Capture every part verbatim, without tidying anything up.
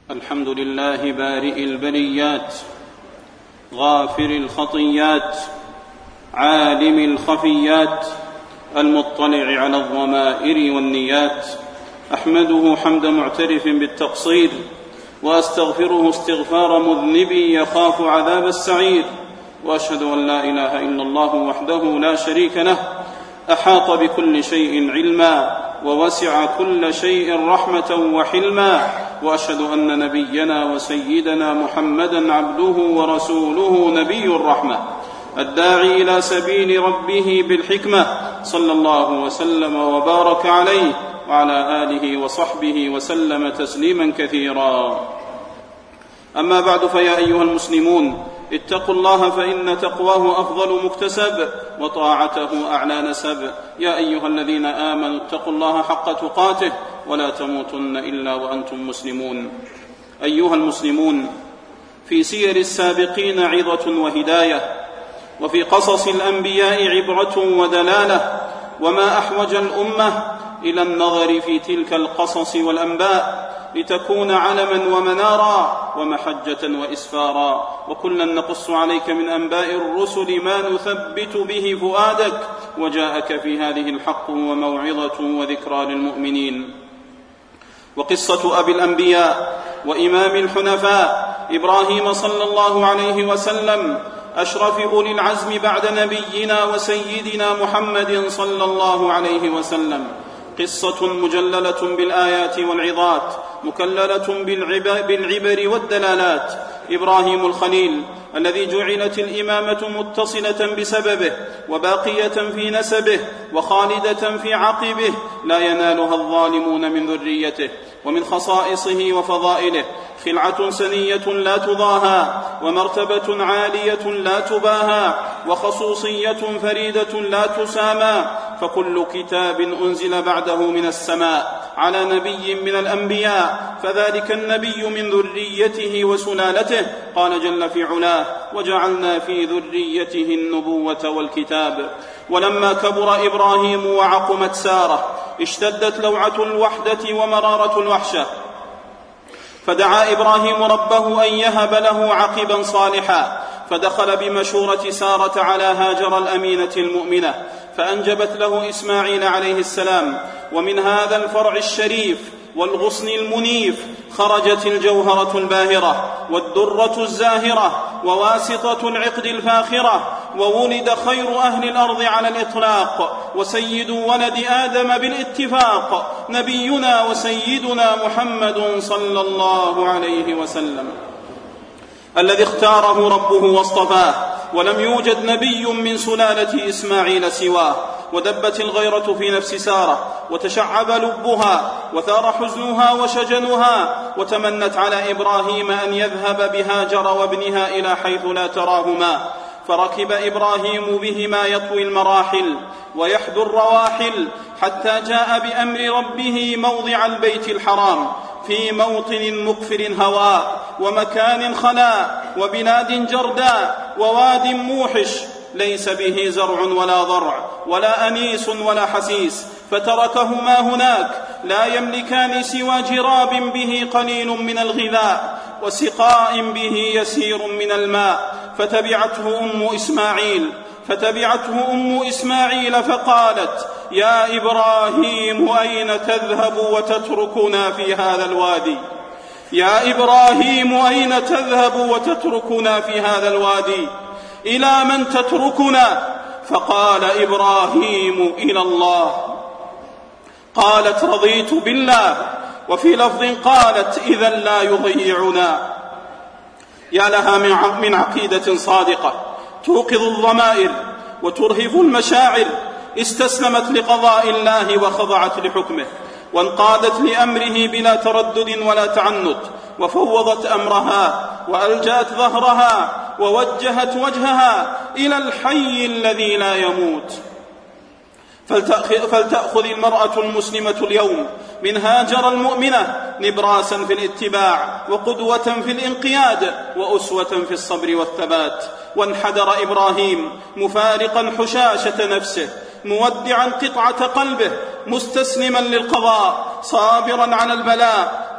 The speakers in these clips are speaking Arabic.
الحمد لله بارئ البريات غافر الخطيات عالم الخفيات المطلع على الضمائر والنيات. أحمده حمد معترف بالتقصير وأستغفره استغفار مذنب يخاف عذاب السعير، وأشهد أن لا إله إلا الله وحده لا شريك له أحاط بكل شيء علما ووسع كل شيء رحمة وحلما، وأشهد أن نبينا وسيدنا محمدا عبده ورسوله نبي الرحمة الداعي إلى سبيل ربه بالحكمة، صلى الله وسلم وبارك عليه وعلى آله وصحبه وسلم تسليما كثيرا. أما بعد، فيا أيها المسلمون، اتقوا الله فإن تقواه أفضل مكتسب وطاعته أعلى نسب. يا أيها الذين آمنوا اتقوا الله حق تقاته ولا تموتن إلا وأنتم مسلمون. أيها المسلمون، في سير السابقين عظة وهداية، وفي قصص الأنبياء عبرة ودلالة، وما أحوج الأمة إلى النظر في تلك القصص والأنباء لتكون علما ومنارا ومحجة وإسفارا، وكلا نقص عليك من أنباء الرسل ما نثبت به فؤادك، وجاءك في هذه الحق وموعظة وذكرى للمؤمنين. وقصة أبي الأنبياء وإمام الحنفاء إبراهيم صلى الله عليه وسلم أشرف أولي العزم بعد نبينا وسيدنا محمد صلى الله عليه وسلم، قصة مجللة بالآيات والعظات، مكللة بالعبر والدلالات. إبراهيم الخليل الذي جعلت الإمامة متصلة بسببه وباقية في نسبه وخالدة في عقبه، لا ينالها الظالمون من ذريته. ومن خصائصه وفضائله خلعة سنية لا تضاهى، ومرتبة عالية لا تباهى، وخصوصية فريدة لا تسامى، فكل كتاب أنزل بعده من السماء على نبي من الأنبياء فذلك النبي من ذريته وسلالته. قال جل في علاه: وجعلنا في ذريته النبوة والكتاب. ولما كبر إبراهيم وعقمت سارة اشتدت لوعة الوحدة ومرارة الوحشة، فدعا إبراهيم ربه أن يهب له عقبا صالحا، فدخل بمشورة سارة على هاجر الأمينة المؤمنة فأنجبت له إسماعيل عليه السلام. ومن هذا الفرع الشريف والغصن المنيف خرجت الجوهرة الباهرة والدرة الزاهرة وواسطة العقد الفاخرة، وولد خير أهل الأرض على الإطلاق وسيد ولد آدم بالاتفاق، نبينا وسيدنا محمد صلى الله عليه وسلم، الذي اختاره ربه واصطفاه، ولم يوجد نبي من سلالة إسماعيل سواه. ودبت الغيرة في نفس سارة وتشعب لبها وثار حزنها وشجنها، وتمنت على إبراهيم أن يذهب بهاجر وابنها إلى حيث لا تراهما، فركب إبراهيم بهما يطوي المراحل ويحدو الرواحل حتى جاء بأمر ربه موضع البيت الحرام، في موطن مقفر هواء ومكان خلاء وبلاد جرداء وواد موحش ليس به زرع ولا ضرع ولا أنيس ولا حسيس، فتركهما هناك لا يملكان سوى جراب به قليل من الغذاء وسقاء به يسير من الماء. فتبعته أم إسماعيل فتبعته أم إسماعيل فقالت: يا إبراهيم أين تذهب وتتركنا في هذا الوادي؟ يا إبراهيم أين تذهب وتتركنا في هذا الوادي؟ إلى من تتركنا؟ فقال إبراهيم: إلى الله. قالت: رضيت بالله. وفي لفظ قالت: إذا لا يضيعنا. يا لها من عقيدة صادقة توقظ الضمائر وترهف المشاعر، استسلمت لقضاء الله وخضعت لحكمه، وانقادت لأمره بلا تردد ولا تعنت، وفوضت أمرها وألجأت ظهرها ووجهت وجهها إلى الحي الذي لا يموت. فلتأخذ المرأة المسلمة اليوم من هاجر المؤمنة نبراسا في الاتباع وقدوة في الانقياد وأسوة في الصبر والثبات. وانحدر إبراهيم مفارقا حشاشة نفسه، مودعا قطعة قلبه، مستسلما للقضاء، صابرا على البلاء،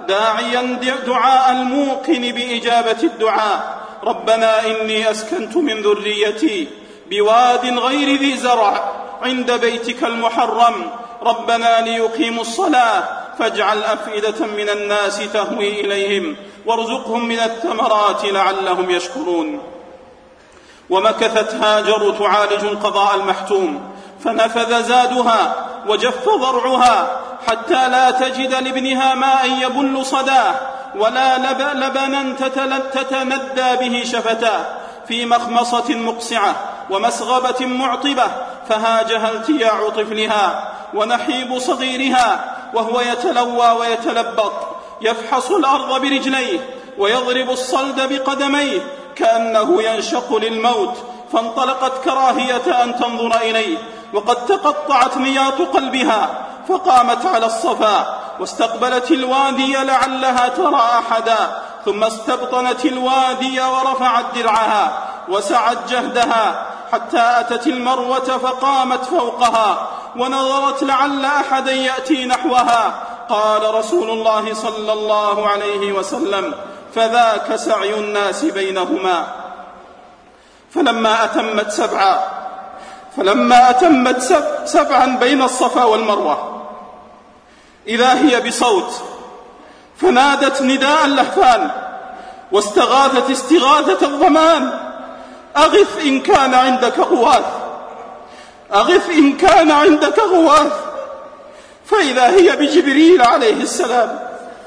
داعيا دعاء الموقن بإجابة الدعاء: ربنا إني أسكنت من ذريتي بواد غير ذي زرع عند بيتك المحرم ربنا ليقيموا الصلاة فاجعل أفئدة من الناس تهوي إليهم وارزقهم من الثمرات لعلهم يشكرون. ومكثت هاجر تعالج القضاء المحتوم، فنفذ زادها وجف ضرعها حتى لا تجد لابنها ماء يبل صداه ولا لبنا تتندى به شفتاه، في مخمصة مقسعة ومسغبة معطبة، فهاجها التياع طفلها ونحيب صغيرها وهو يتلوى ويتلبط يفحص الأرض برجليه ويضرب الصلد بقدميه كأنه ينشق للموت، فانطلقت كراهية أن تنظر إليه وقد تقطعت نياط قلبها، فقامت على الصفا واستقبلت الوادي لعلها ترى أحدا، ثم استبطنت الوادي ورفعت درعها وسعت جهدها حتى أتت المروة فقامت فوقها ونظرت لعل أحدا يأتي نحوها. قال رسول الله صلى الله عليه وسلم: فذاك سعي الناس بينهما. فلما أتمت سبعا فلما أتمت سب سبعا بين الصفا والمروة إذا هي بصوت، فنادت نداء اللهفان واستغاثت استغاثة الضمان: أغث إن كان عندك غواث، أغث إن كان عندك غواث. فإذا هي بجبريل عليه السلام،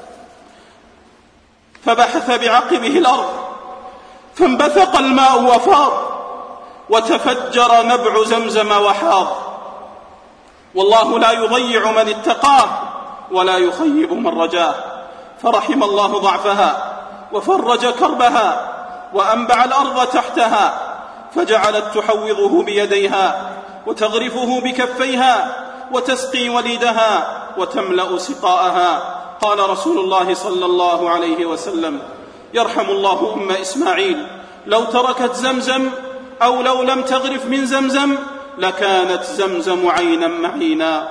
فبحث بعقبه الأرض فانبثق الماء وفاض وتفجر نبع زمزم وحاض. والله لا يضيع من اتقاه ولا يخيب من رجاه، فرحم الله ضعفها وفرج كربها وأنبع الأرض تحتها، فجعلت تحوضه بيديها وتغرفه بكفيها وتسقي وليدها وتملأ سقاءها. قال رسول الله صلى الله عليه وسلم: يرحم الله أم إسماعيل، لو تركت زمزم أو لو لم تغرف من زمزم لكانت زمزم عينا معينا.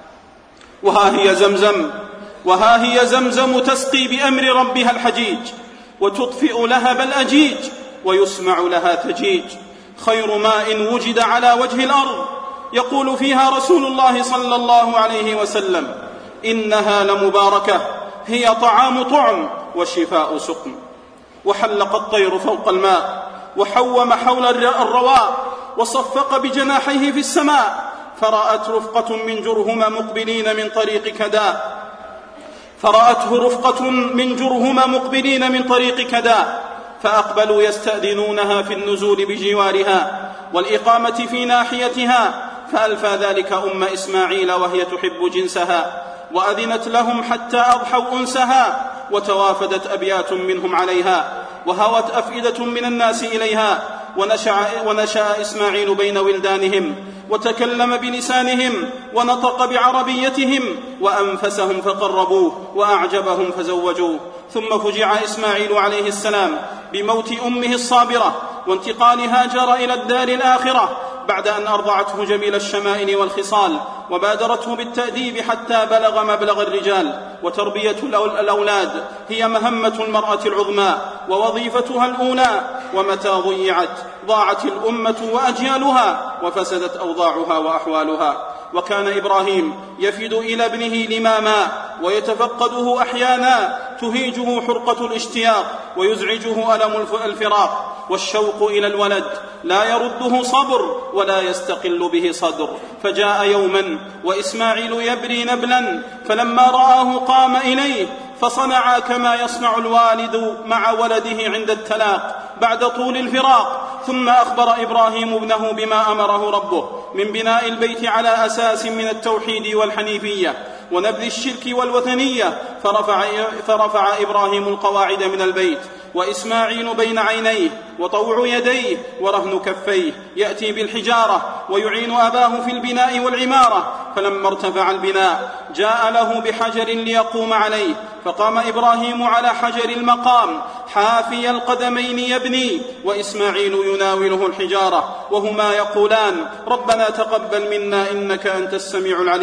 وها هي زمزم وها هي زمزم تسقي بأمر ربها الحجيج وتطفئ لهب الأجيج ويسمع لها تجيج، خير ماء وجد على وجه الأرض. يقول فيها رسول الله صلى الله عليه وسلم: إنها لمباركة، هي طعام طعم وشفاء سقم. وحلق الطير فوق الماء وحوم حول الرواء وصفق بجناحيه في السماء، فرأت رفقة من جرهم مقبلين من طريق كدا فرأته رفقة من جرهم مقبلين من طريق كدا فأقبلوا يستأذنونها في النزول بجوارها والإقامة في ناحيتها، فألفى ذلك أم إسماعيل وهي تحب جنسها، وأذنت لهم حتى أضحوا أنسها، وتوافدت أبيات منهم عليها، وهوت أفئدة من الناس إليها، ونشأ, ونشأ إسماعيل بين ولدانهم، وتكلم بلسانهم، ونطق بعربيتهم، وأنفسهم فقربوه، وأعجبهم فزوجوه. ثم فجع إسماعيل عليه السلام بموت أمه الصابرة وانتقال هاجر إلى الدار الآخرة بعد أن أرضعته جميل الشمائل والخصال، وبادرته بالتأديب حتى بلغ مبلغ الرجال. وتربية الأولاد هي مهمة المرأة العظمى ووظيفتها الأولى، ومتى ضيعت ضاعت الأمة وأجيالها وفسدت أوضاعها وأحوالها. وكان إبراهيم يفد إلى ابنه لماما ويتفقده أحيانا، تهيجه حرقة الاشتياق ويزعجه ألم الفراق، والشوق إلى الولد لا يرده صبر ولا يستقل به صدر. فجاء يوما وإسماعيل يبري نبلا، فلما رآه قام إليه فصنع كما يصنع الوالد مع ولده عند التلاق بعد طول الفراق. ثم أخبر إبراهيم ابنه بما أمره ربه من بناء البيت على أساس من التوحيد والحنيفية ونبذ الشرك والوثنية، فرفع, فرفع إبراهيم القواعد من البيت، وإسماعيل بين عينيه وطوع يديه ورهن كفيه يأتي بالحجارة ويعين أباه في البناء والعمارة. فلما ارتفع البناء جاء له بحجر ليقوم عليه، فقام إبراهيم على حجر المقام حافي القدمين يبني، وإسماعيل يناوله الحجارة، وهما يقولان: ربنا تقبل منا إنك أنت السميع العليم.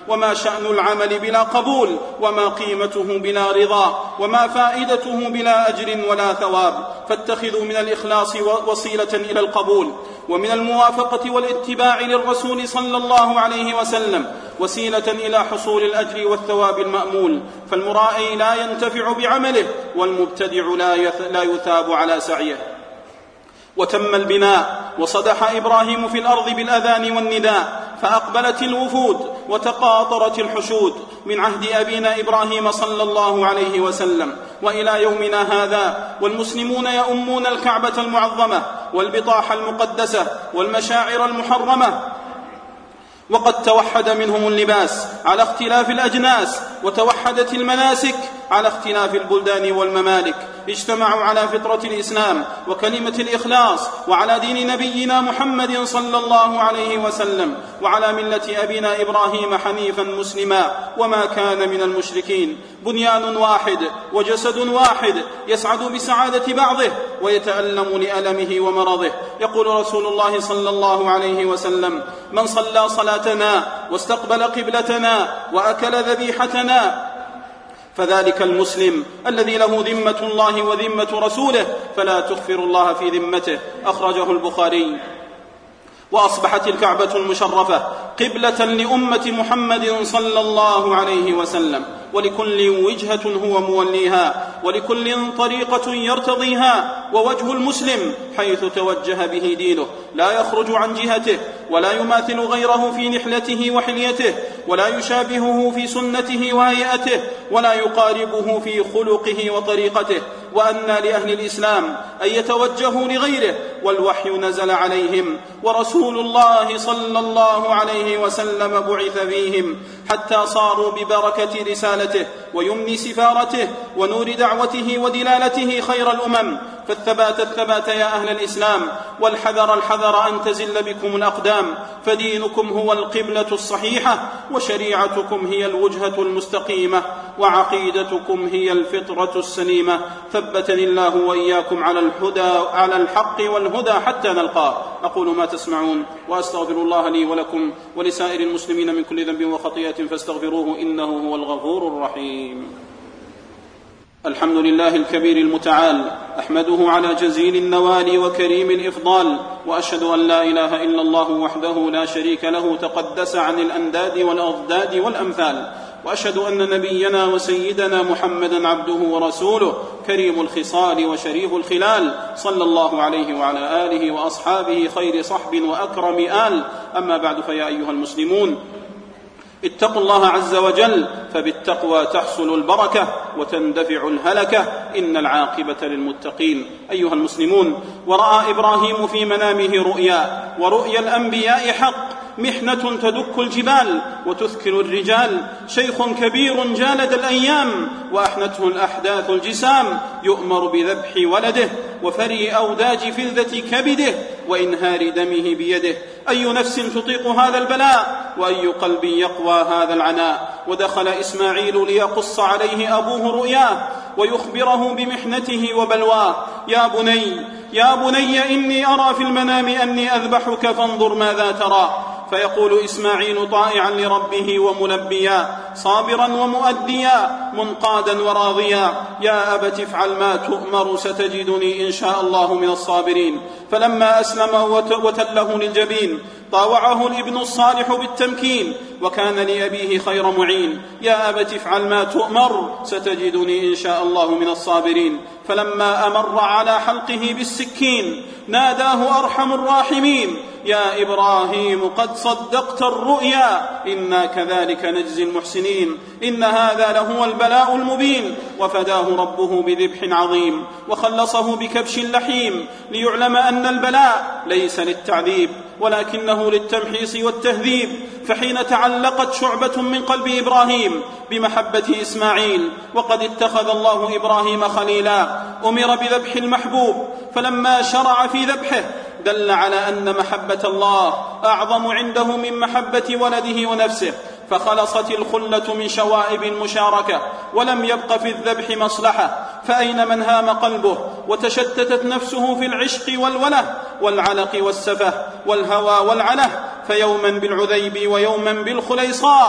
وما شأن العمل بلا قبول، وما قيمته بلا رضا، وما فائدته بلا أجر ولا ثواب. فاتخذوا من الإخلاص وسيلة إلى القبول، ومن الموافقة والاتباع للرسول صلى الله عليه وسلم وسيلة إلى حصول الأجر والثواب المأمول. فالمرائي لا ينتفع بعمله، والمبتدع لا يثاب على سعيه. وتم البناء، وصدح إبراهيم في الأرض بالأذان والنداء، فأقبلت الوفود وتقاطرت الحشود من عهد أبينا إبراهيم صلى الله عليه وسلم وإلى يومنا هذا، والمسلمون يؤمون الكعبة المعظمة والبطاح المقدسة والمشاعر المحرمة، وقد توحد منهم اللباس على اختلاف الأجناس، وتوحدت المناسك على اختلاف البلدان والممالك. اجتمعوا على فطرة الإسلام وكلمة الإخلاص، وعلى دين نبينا محمد صلى الله عليه وسلم، وعلى ملة أبينا إبراهيم حنيفا مسلما وما كان من المشركين. بنيان واحد وجسد واحد يسعد بسعادة بعضه ويتألم لألمه ومرضه. يقول رسول الله صلى الله عليه وسلم: من صلى صلاتنا واستقبل قبلتنا وأكل ذبيحتنا فذلك المسلم الذي له ذمة الله وذمة رسوله، فلا تغفر الله في ذمته. أخرجه البخاري. وأصبحت الكعبة المشرفة قبلة لأمة محمد صلى الله عليه وسلم، ولكل وجهة هو موليها، ولكل طريقة يرتضيها، ووجه المسلم حيث توجه به دينه لا يخرج عن جهته، ولا يماثل غيره في نحلته وحليته، ولا يشابهه في سنته وهيئته، ولا يقاربه في خلقه وطريقته. وأنى لأهل الإسلام أن يتوجهوا لغيره، والوحي نزل عليهم، ورسول الله صلى الله عليه وسلم بعث فيهم، حتى صاروا ببركة رسالته ويمن سفارته ونور دعوته ودلالته خير الأمم. فالثبات الثبات يا أهل الإسلام، والحذر الحذر أن تزل بكم الأقدام، فدينكم هو القبلة الصحيحة، وشريعتكم هي الوجهة المستقيمة، وعقيدتكم هي الفطرة السليمة. ثبتني الله وإياكم على الهدى على الحق والهدى حتى نلقاه. أقول ما تسمعون، وأستغفر الله لي ولكم ولسائر المسلمين من كل ذنب وخطيئة فاستغفروه إنه هو الغفور الرحيم. الحمد لله الكبير المتعال، أحمده على جزيل النوال وكريم الإفضال، وأشهد أن لا إله إلا الله وحده لا شريك له تقدس عن الأنداد والأضداد والأمثال، وأشهد أن نبينا وسيدنا محمدا عبده ورسوله كريم الخصال وشريف الخلال، صلى الله عليه وعلى آله وأصحابه خير صحب وأكرم آل. أما بعد، فيا أيها المسلمون، اتقوا الله عز وجل، فبالتقوى تحصل البركة وتندفع الهلكة، إن العاقبة للمتقين. أيها المسلمون، ورأى إبراهيم في منامه رؤيا، ورؤيا الأنبياء حق، محنة تدك الجبال وتثكل الرجال، شيخ كبير جالد الأيام وأحنته الأحداث الجسام، يؤمر بذبح ولده وفري أوداج فلذة كبده وإنهار دمه بيده. أي نفس تطيق هذا البلاء، وأي قلب يقوى هذا العناء؟ ودخل إسماعيل ليقص عليه أبوه رؤياه ويخبره بمحنته وبلواه. يا بني يا بني إني أرى في المنام أني أذبحك فانظر ماذا ترى. فيقول إسماعيل طائعا لربه وملبيا، صابرا ومؤديا، منقادا وراضيا: يا أبت افعل ما تؤمر ستجدني إن شاء الله من الصابرين. فلما أسلم وتله للجبين طاوعه الابن الصالح بالتمكين، وكان لأبيه خير معين: يا أبت افعل ما تؤمر ستجدني إن شاء الله من الصابرين. فلما أمر على حلقه بالسكين ناداه أرحم الراحمين: يا إبراهيم قد صدقت الرؤيا، إنا كذلك نجزي المحسنين، إن هذا لهو البلاء المبين. وفداه ربه بذبح عظيم، وخلصه بكبش لحيم، ليعلم أن البلاء ليس للتعذيب ولكنه للتمحيص والتهذيب. فحين تعلقت شعبة من قلب إبراهيم بمحبة إسماعيل، وقد اتخذ الله إبراهيم خليلا، أمر بذبح المحبوب، فلما شرع في ذبحه دل على أن محبة الله أعظم عنده من محبة ولده ونفسه، فخلصت الخلة من شوائب المشاركة، ولم يبق في الذبح مصلحة. فأين من هام قلبه وتشتتت نفسه في العشق والوله والعلق والسفه والهوى والعله، فيوما بالعذيب ويوما بالخليصاء،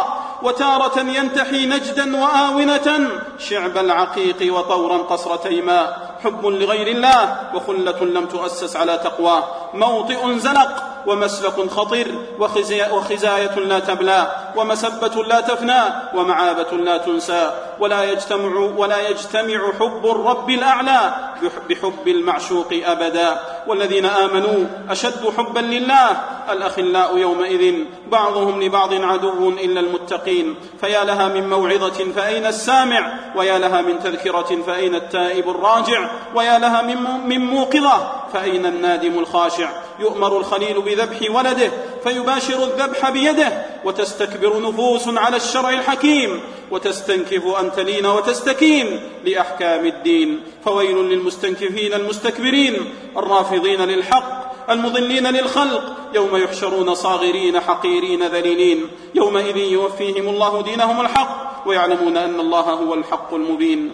وتارة ينتحي نجدا وآونة شعب العقيق وطورا قصر تيماء. حب لغير الله وخلة لم تؤسس على تقواه، موطئ زلق ومسلك خطر وخزاية لا تبلى ومسبة لا تفنى ومعابة لا تنسى. ولا يجتمع, ولا يجتمع حب الرب الأعلى بحب المعشوق أبدا. والذين آمنوا أشد حبا لله. الأخلاء يومئذ بعضهم لبعض عدو إلا المتقين. فيا لها من موعظة فأين السامع، ويا لها من تذكرة فأين التائب الراجع، ويا لها من موقظة فأين النادم الخاشع. يؤمر الخليل بذبح ولده فيباشر الذبح بيده، وتستكبر نفوس على الشرع الحكيم، وتستنكف أن تلين وتستكين لأحكام الدين. فويل للمستنكفين المستكبرين الرافضين للحق المضلين للخلق، يوم يحشرون صاغرين حقيرين ذليلين. يومئذ يوفيهم الله دينهم الحق ويعلمون أن الله هو الحق المبين.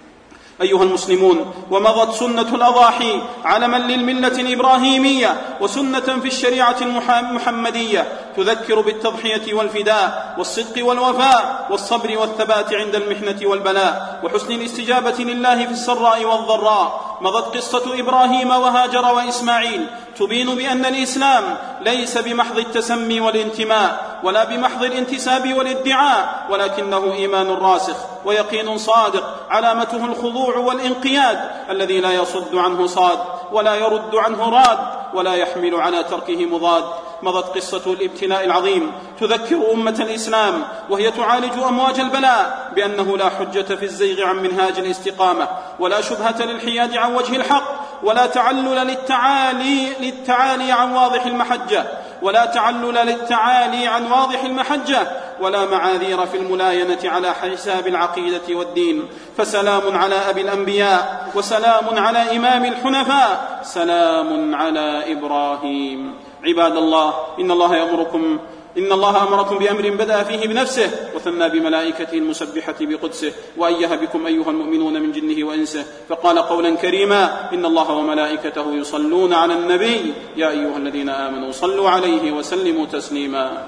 أيها المسلمون، ومضت سنة الأضاحي علما للملة الإبراهيمية وسنة في الشريعة المحمدية تذكر بالتضحية والفداء والصدق والوفاء والصبر والثبات عند المحنة والبلاء وحسن الاستجابة لله في السراء والضراء. مضت قصة إبراهيم وهاجر وإسماعيل تبين بأن الإسلام ليس بمحض التسمي والانتماء ولا بمحض الانتساب والادعاء، ولكنه إيمان راسخ ويقين صادق علامته الخضوع والانقياد الذي لا يصد عنه صاد ولا يرد عنه راد ولا يحمل على تركه مضاد. مضت قصة الابتلاء العظيم تذكر أمة الإسلام وهي تعالج أمواج البلاء بأنه لا حجة في الزيغ عن منهاج الاستقامة، ولا شبهة للحياد عن وجه الحق، ولا تعلل للتعالي, للتعالي عن واضح المحجة ولا تعلل للتعالي عن واضح المحجة ولا معاذير في الملاينة على حساب العقيدة والدين. فسلام على أبي الأنبياء وسلام على إمام الحنفاء، سلام على إبراهيم. عباد الله، إن الله يأمركم إن الله أمركم بأمر بدأ فيه بنفسه وثنى بملائكته المسبحة بقدسه وأيه بكم أيها المؤمنون من جنه وإنسه، فقال قولا كريما: إن الله وملائكته يصلون على النبي يا أيها الذين آمنوا صلوا عليه وسلموا تسليما.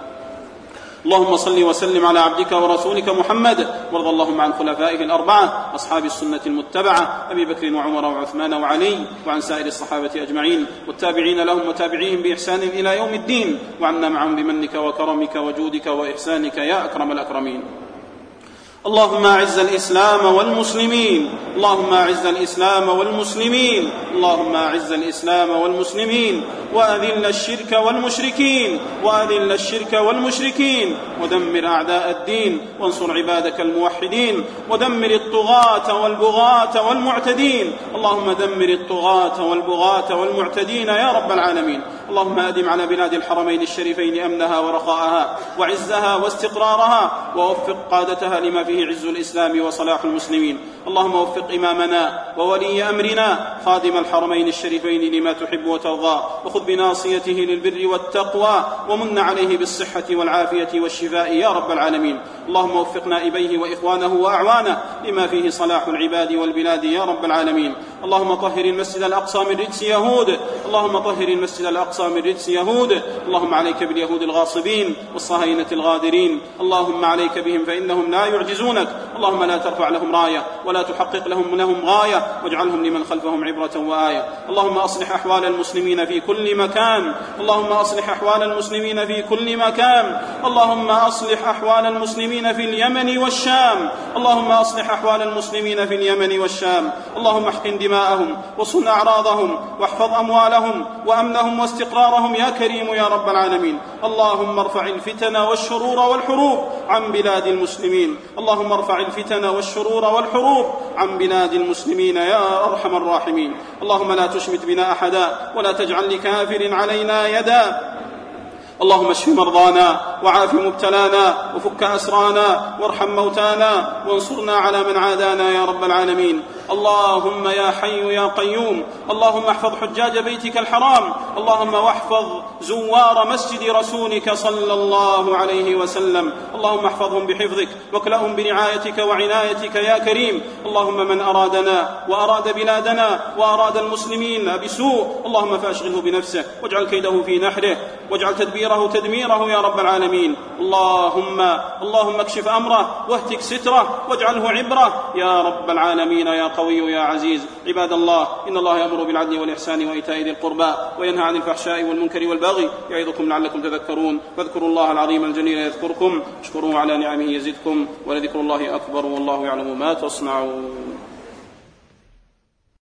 اللهم صل وسلم على عبدك ورسولك محمد، وارض اللهم عن خلفائه الأربعة أصحاب السنة المتبعة أبي بكر وعمر وعثمان وعلي، وعن سائر الصحابة أجمعين والتابعين لهم وتابعيهم بإحسان إلى يوم الدين، وعنا معهم بمنك وكرمك وجودك وإحسانك يا أكرم الأكرمين. اللهم أعز الإسلام والمسلمين اللهم أعز الإسلام والمسلمين اللهم أعز الإسلام والمسلمين وأذل الشرك والمشركين وأذل الشرك والمشركين ودمر أعداء الدين وانصر عبادك الموحدين ودمر الطغاة والبغاة والمعتدين. اللهم دمر الطغاة والبغاة والمعتدين يا رب العالمين. اللهم أدم على بلاد الحرمين الشريفين أمنها ورخاءها وعزها واستقرارها، ووفق قادتها لما فيه عز الإسلام وصلاح المسلمين. اللهم وفق إمامنا وولي أمرنا خادم الحرمين الشريفين لما تحب وترضى، وخذ بناصيته للبر والتقوى، ومن عليه بالصحة والعافية والشفاء يا رب العالمين. اللهم وفق نائبيه وإخوانه وأعوانه لما فيه صلاح العباد والبلاد يا رب العالمين. اللهم طهر المسجد الأقصى من رجس يهود اللهم طهر المسجد الأقصى من رجس يهود اللهم عليك باليهود الغاصبين والصهاينة الغادرين، اللهم عليك بهم فإنهم لا يعجزونك. اللهم لا ترفع لهم راية ولا تحقق لهم لهم غاية، واجعلهم لمن خلفهم عبرة وآية. اللهم أصلح أحوال المسلمين في كل مكان اللهم أصلح أحوال المسلمين في كل مكان اللهم أصلح أحوال المسلمين في اليمن والشام اللهم أصلح أحوال المسلمين في اليمن والشام اللهم احقن دماءهم وصن أعراضهم واحفظ أموالهم وأمنهم واستقرارهم يا كريم يا رب العالمين. اللهم ارفع الفتن والشرور والحروب عن بلاد المسلمين اللهم ارفع الفتن والشرور والحروب عن بلاد المسلمين يا أرحم الراحمين. اللهم لا تشمت بنا أحدا ولا تجعل لكافر علينا يدا. اللهم اشف مرضانا وعاف مبتلانا وفك أسرانا وارحم موتانا وانصرنا على من عادانا يا رب العالمين. اللهم يا حي يا قيوم اللهم احفظ حجاج بيتك الحرام اللهم واحفظ زوار مسجد رسولك صلى الله عليه وسلم اللهم احفظهم بحفظك واكلأهم برعايتك وعنايتك يا كريم. اللهم من أرادنا وأراد بلادنا وأراد المسلمين بسوء اللهم فأشغله بنفسه واجعل كيده في نحره واجعل تدبيره تدميره يا رب العالمين. العالمين. اللهم اللهم اكشف أمره واهتك ستره واجعله عبرة يا رب العالمين يا قوي يا عزيز. عباد الله، إن الله يأمر بالعدل والإحسان وإيتاء ذي القربى وينهى عن الفحشاء والمنكر والبغي يعظكم لعلكم تذكرون. فاذكروا الله العظيم الجليل يذكركم، اشكروه على نعمه يزدكم، ولذكر الله أكبر والله يعلم ما تصنعون.